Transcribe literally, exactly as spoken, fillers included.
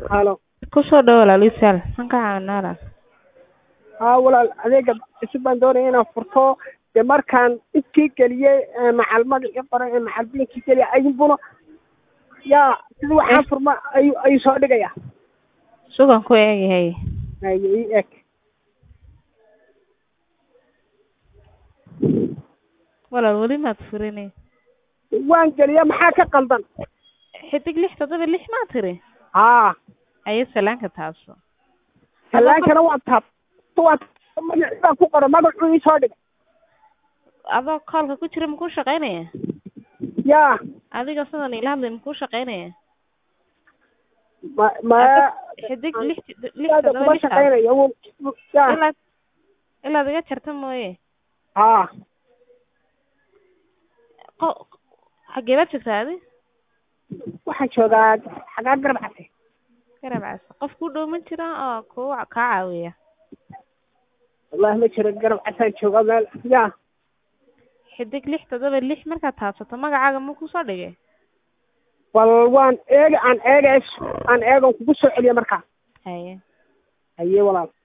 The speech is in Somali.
halo kusoo dhawo walaalihiisal maxaan ka caawinaa? haa walaal adeega cusub baan doonaya inaan furto dee markaan intii geliyey macal magacii qoray ee macal biinkii geliyay ayuunbuna yaa sidii waxaan furma ayuu ayuu soo dhigayaa sugan ku eegyahay haye ii eg walaal weli maad furinay waan geliya maxaa ka qaldan xidig lix toddoba lix maa tiri haa ayo salaanka taabso salaankana waan taab waan magacii ku qora magacuu ii soo dhigay adoo koolka ku jira makuu shaqaynaya yaa adiga sidan ila hadlay makuu shaqaynaya ma ma xidig lix lix toddoba kuma lix shaqaynayo yaa ilaad ilaad iga jarta mooye haa qo xagee baad joogtaa adi waxaan joogaa xagaa garab case garab cas qof ku dhow ma jira oo ku kaa caawiya wallahi ma jiro garab casaan jooga meel yaa xidig lix toddoba lix markaad taabsato magacaaga ma kusoo dhigay bal waan eega aan eegays aan eegan kugu soo celiya markaa haye haye walaal